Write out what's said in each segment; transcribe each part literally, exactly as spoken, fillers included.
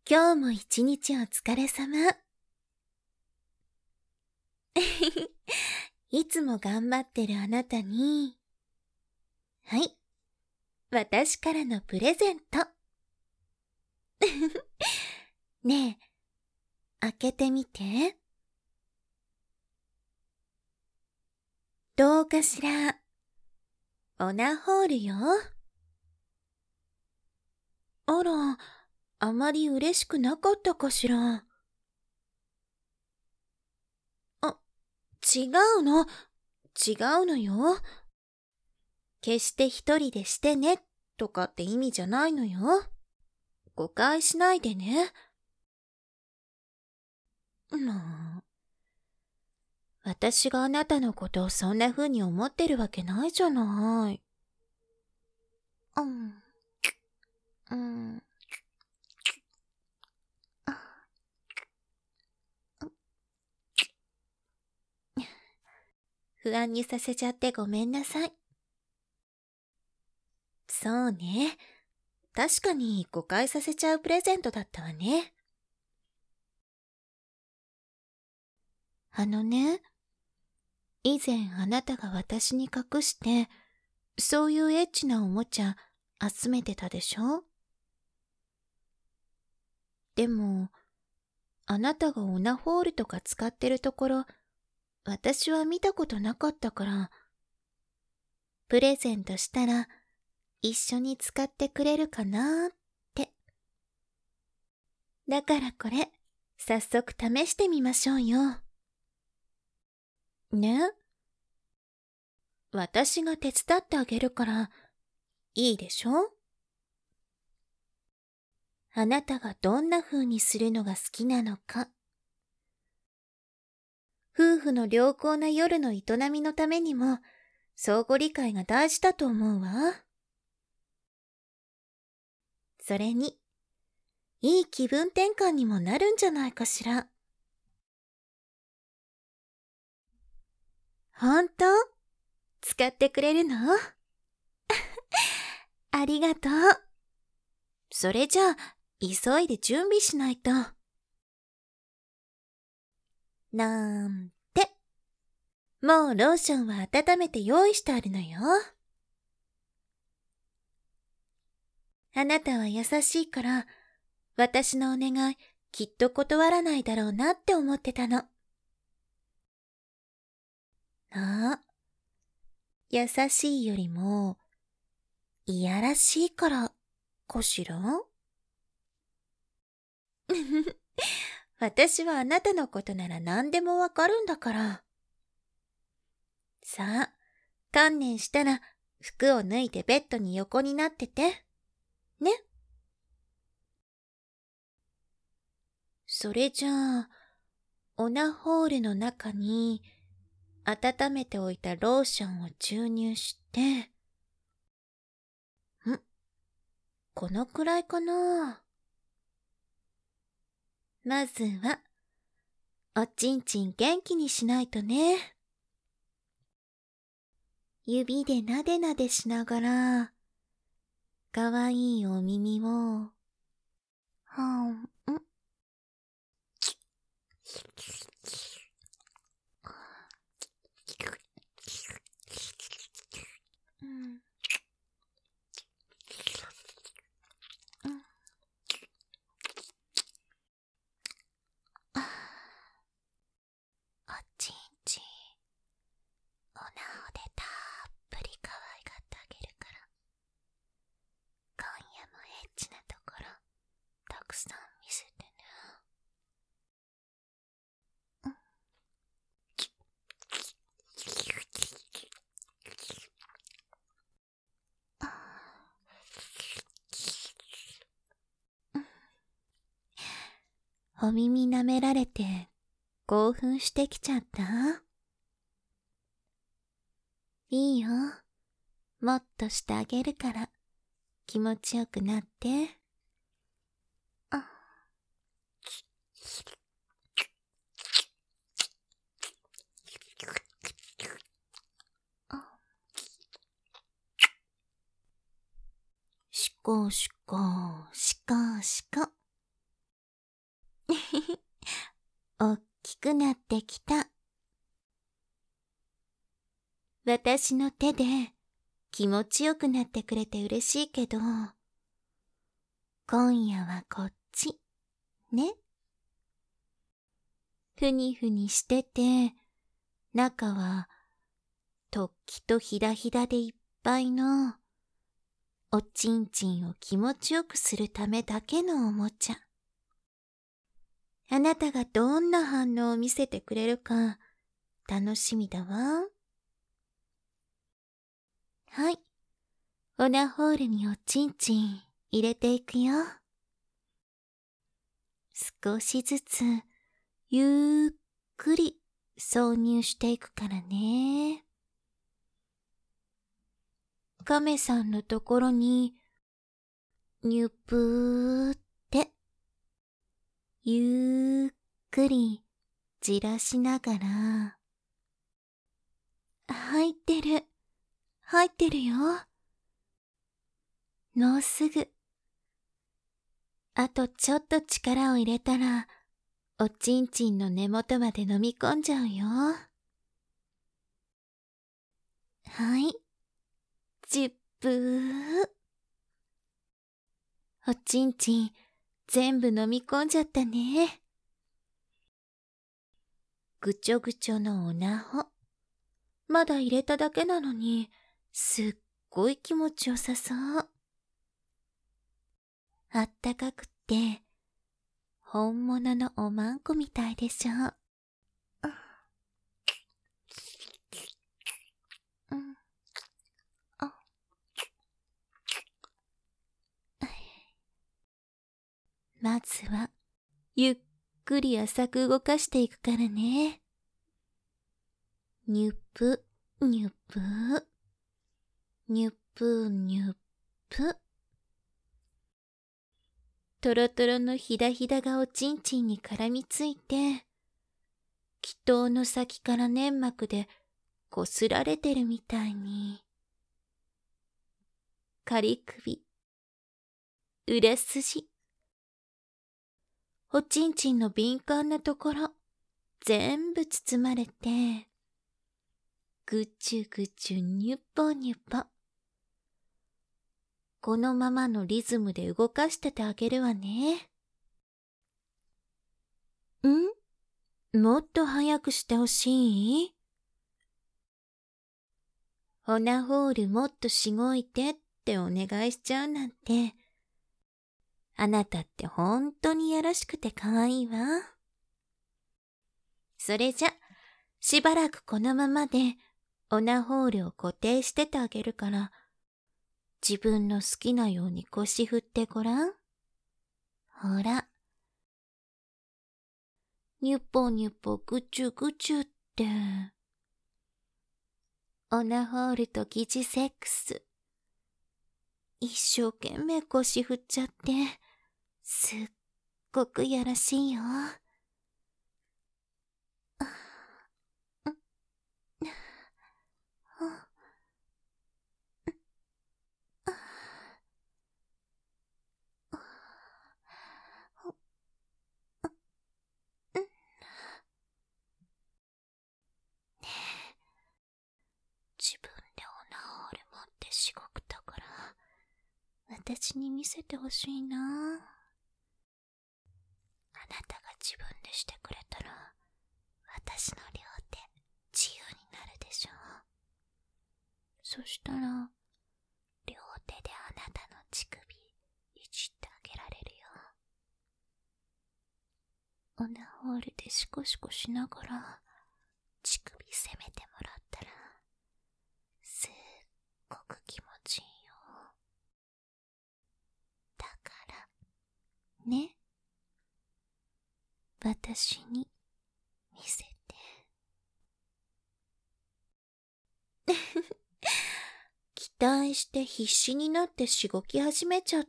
今日も一日お疲れ様。いつも頑張ってるあなたに、はい、私からのプレゼント。ねえ、開けてみて。どうかしら。オナホールよ。あら、あまり嬉しくなかったかしら。あ、違うの。違うのよ。決して一人でしてね、とかって意味じゃないのよ。誤解しないでね。もう、私があなたのことをそんな風に思ってるわけないじゃない。うん。うん。不安にさせちゃってごめんなさい。そうね。確かに誤解させちゃうプレゼントだったわね。あのね、以前あなたが私に隠して、そういうエッチなおもちゃ集めてたでしょ？でも、あなたがオナホールとか使ってるところ、私は見たことなかったから、プレゼントしたら一緒に使ってくれるかなーって。だからこれ、早速試してみましょうよ。ね？私が手伝ってあげるから、いいでしょ？あなたがどんな風にするのが好きなのか。夫婦の良好な夜の営みのためにも、相互理解が大事だと思うわ。それに、いい気分転換にもなるんじゃないかしら。ほんと？使ってくれるの？ありがとう。それじゃあ、急いで準備しないと。なんて。もうローションは温めて用意してあるのよ。あなたは優しいから、私のお願いきっと断らないだろうなって思ってたの。ああ、優しいよりも、いやらしいからかしら？私はあなたのことなら何でもわかるんだから。さあ、観念したら服を脱いでベッドに横になってて。ね。それじゃあ、オナホールの中に温めておいたローションを注入して、ん？このくらいかな。まずは、おちんちん元気にしないとね。指でなでなでしながら、かわいいお耳を、はん、ん、うん、うん、あ、おちんちん、おなおでたっぷり可愛がってあげるから、今夜もエッチなところ、たくさん見せてね。うん、お耳舐められて興奮してきちゃった？いいよ。もっとしてあげるから気持ちよくなって。あ、あ、しこしこしこしこ。 きくなってきた。私の手で気持ちよくなってくれて嬉しいけど、今夜はこっち、ね。ふにふにしてて、中は突起とひだひだでいっぱいの、おちんちんを気持ちよくするためだけのおもちゃ。あなたがどんな反応を見せてくれるか楽しみだわ。はい、オナホールにおちんちん入れていくよ。少しずつゆっくり挿入していくからね。亀さんのところににゅぷーってゆっくりじらしながら、入ってる入ってるよ。もうすぐ。あとちょっと力を入れたらおちんちんの根元まで飲み込んじゃうよ。はい、じゅっぷー。おちんちん全部飲み込んじゃったね。ぐちょぐちょのおなほ。まだ入れただけなのに、すっごい気持ちよさそう。あったかくって、本物のおまんこみたいでしょ。うん。あ。まずは、ゆっくり浅く動かしていくからね。にゅぷ、にゅぷ、にゅぷにゅぷ。とろとろのひだひだがおちんちんに絡みついて、気筒の先から粘膜でこすられてるみたいに。仮首、裏筋、おちんちんの敏感なところ、全部包まれて、ぐちゅぐちゅにゅぽにゅぽ。このままのリズムで動かしててあげるわね。ん？もっと早くしてほしい？オナホールもっとしごいてってお願いしちゃうなんて、あなたってほんとにやらしくてかわいいわ。それじゃ、しばらくこのままでオナホールを固定しててあげるから、自分の好きなように腰振ってごらん。ほら。にゅぽにゅぽぐちゅぐちゅって。オナホールと疑似セックス。一生懸命腰振っちゃって、すっごくやらしいよ。自分でオナホール持ってしごくところ、私に見せてほしいな。あなたが自分でしてくれたら、私の両手自由になるでしょう。そしたら、両手であなたの乳首いじってあげられるよ。オナホールでシコシコしながら乳首攻めてもらったら、すっごく気持ちいいよ。だからね、私に見せて。期待して必死になってしごき始めちゃった。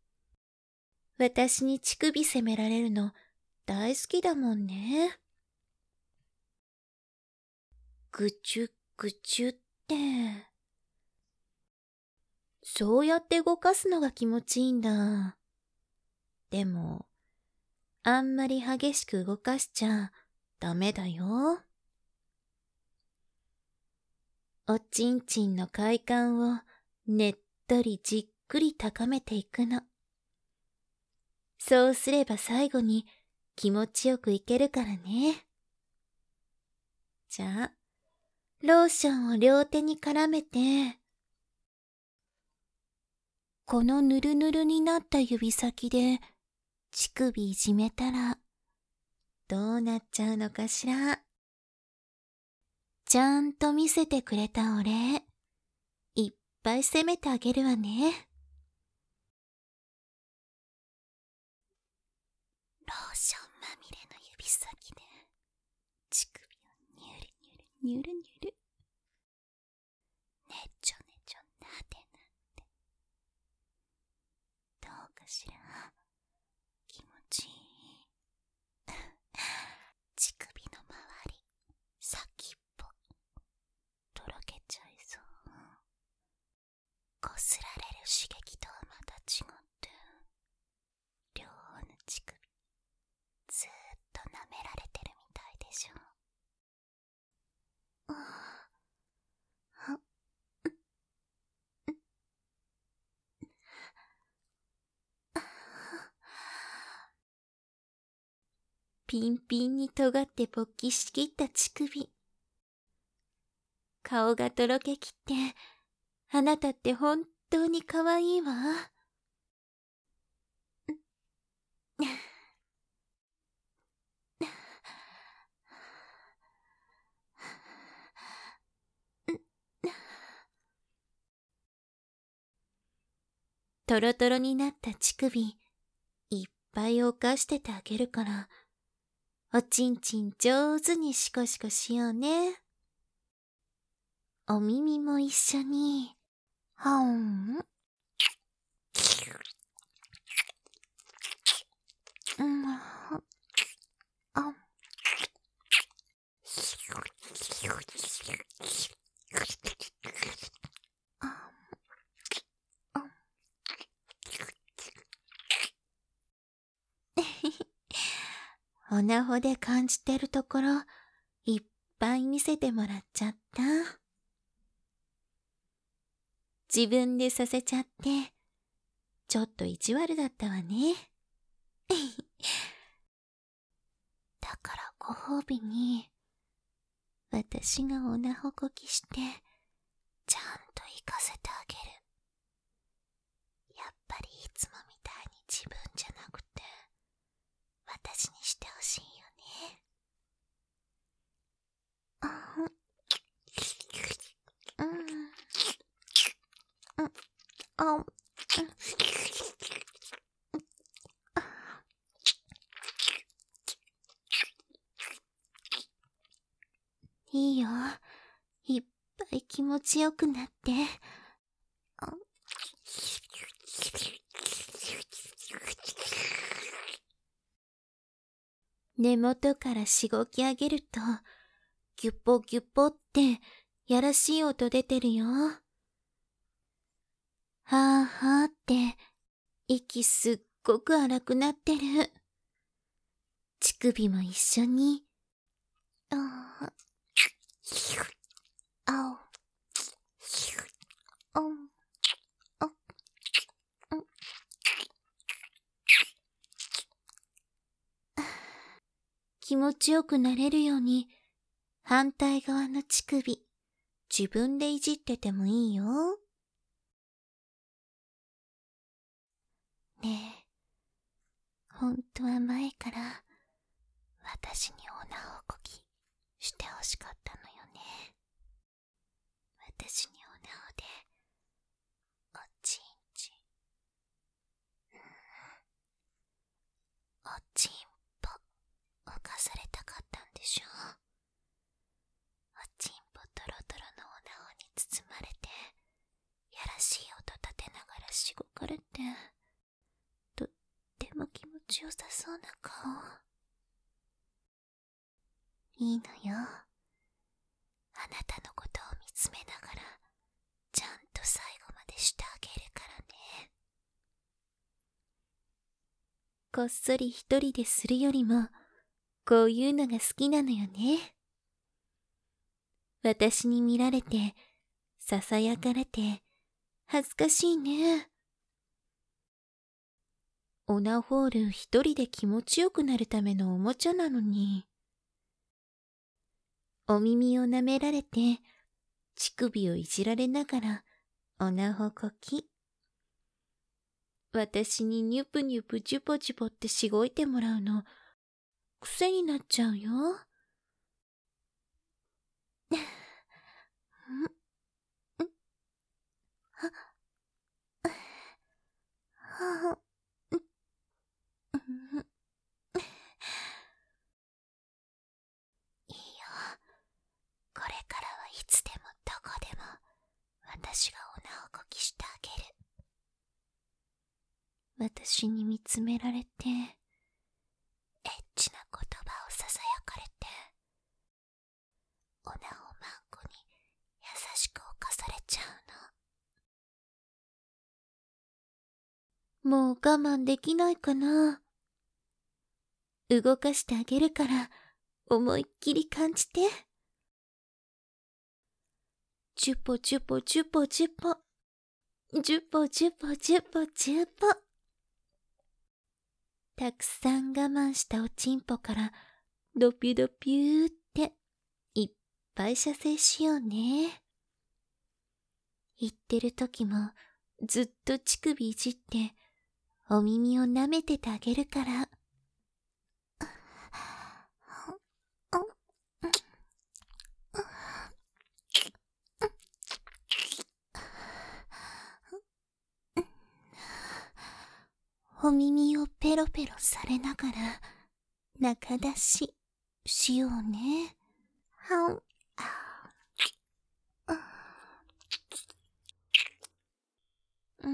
私に乳首責められるの大好きだもんね。ぐちゅぐちゅって。そうやって動かすのが気持ちいいんだ。でも、 あんまり激しく動かしちゃダメだよ。おちんちんの快感をねっとりじっくり高めていくの。そうすれば最後に気持ちよくいけるからね。じゃあ、ローションを両手に絡めて、このぬるぬるになった指先で乳首いじめたらどうなっちゃうのかしら。ちゃんと見せてくれたお礼、いっぱい責めてあげるわね。ローションまみれの指先で乳首をニュルニュルニュルニュル、ねちょねちょなでなで、どうかしら。気持ちいい。乳首の周り、先っぽとろけちゃいそう。こすられる刺激とはまた違って両方の乳首ずーっと舐められてるみたいでしょ。ああ、ピンピンに尖って勃起しきった乳首、顔がとろけきって、あなたって本当に可愛いわ。トロトロになった乳首、いっぱい犯しててあげるから、おちんちん上手にシコシコしようね。お耳も一緒に、はん。うん、あ、おなほで感じてるところ、いっぱい見せてもらっちゃった。自分でさせちゃって、ちょっと意地悪だったわね。だからご褒美に、私がおなほこきして、ちゃんと行かせてあげる。やっぱりいつもみたいに自分じゃなくて、私にしてほしいよね。あん、うん、うん、あん、いいよ。いっぱい気持ちよくなって。根元からしごき上げると、ギュッポギュッポってやらしい音出てるよ。はぁはぁって息すっごく荒くなってる。乳首も一緒に。ああ、あお、あん、あ、うん。気持ちよくなれるように、反対側の乳首、自分でいじっててもいいよ。ねえ、ほんとは前から私におなほこきしてほしかったのよね。私におなほでおちんちん、おちんぽ犯されたかったんでしょ。おちんぽトロトロのおなほに包まれて、やらしい音立てながらしごかれて、とっても気持ちよさそうな顔。いいのよ。あなたのことを見つめながら、ちゃんと最後までしてあげるからね。 こっそり一人でするよりも、こういうのが好きなのよね。私に見られて、ささやかれて、恥ずかしいね。オナホール一人で気持ちよくなるためのおもちゃなのに。お耳を舐められて、乳首をいじられながら、おなほこき。私にニュプニュプジュポジュポってしごいてもらうの、癖になっちゃうよ。いいよ。これからはいつでもどこでも私がおなほこきしてあげる。私に見つめられて、エッチな言葉をささやかれて、おなほまんこに優しく侵されちゃうの。もう我慢できないかな。動かしてあげるから思いっきり感じて。ジュポジュポジュポジュポ。ジュポジュポジュポジュポ。たくさん我慢したおちんぽからドピュドピューっていっぱい射精しようね。言ってる時もずっと乳首いじってお耳を舐めててあげるから。お耳をペロペロされながら中出ししようね。はん。うん。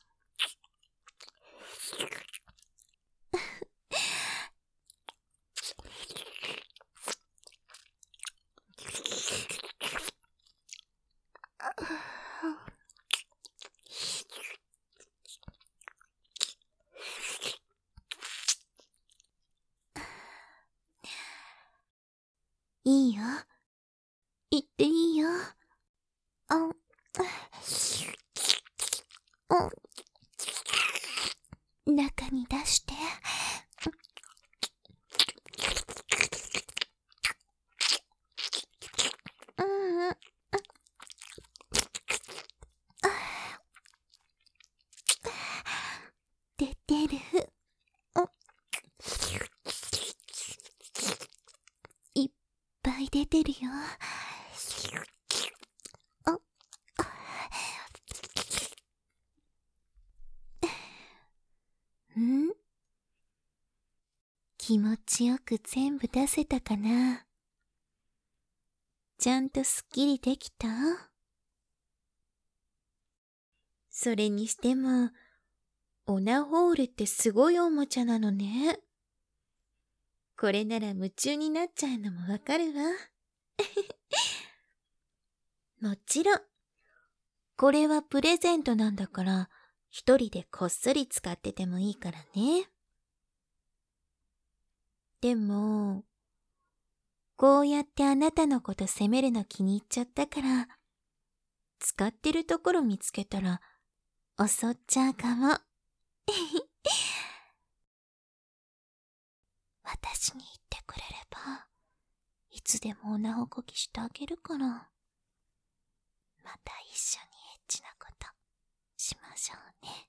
いいよ。言っていいよ。あん。うん。中に出して。うん。出てる。いっぱい出てるよ。ん？気持ちよく全部出せたかな？ちゃんとすっきりできた？それにしても、オナホールってすごいおもちゃなのね。これなら夢中になっちゃうのもわかるわ。もちろん、これはプレゼントなんだから、一人でこっそり使っててもいいからね。でも、こうやってあなたのこと責めるの気に入っちゃったから、使ってるところ見つけたら、襲っちゃうかも。私に言ってくれれば、いつでもおなほこきしてあげるから。また一緒にエッチなことしましょうね。